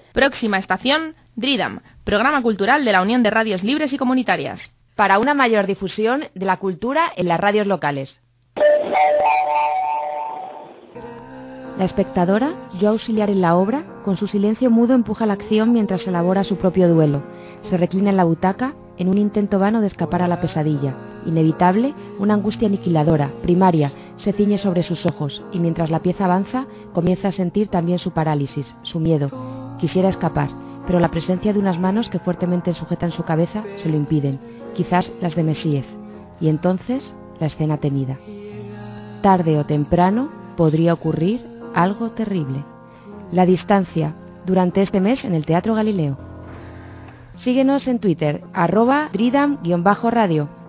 Próxima estación, DRIDAM, programa cultural de la Unión de Radios Libres y Comunitarias. Para una mayor difusión de la cultura en las radios locales. La espectadora, yo auxiliar en la obra, con su silencio mudo empuja la acción mientras elabora su propio duelo. Se reclina en la butaca en un intento vano de escapar a la pesadilla. Inevitable, una angustia aniquiladora, primaria, se ciñe sobre sus ojos y mientras la pieza avanza, comienza a sentir también su parálisis, su miedo. Quisiera escapar, pero la presencia de unas manos que fuertemente sujetan su cabeza se lo impiden, quizás las de Mesías. Y entonces, la escena temida. Tarde o temprano podría ocurrir algo terrible. La distancia, durante este mes en el Teatro Galileo. Síguenos en Twitter, @Dridam_radio.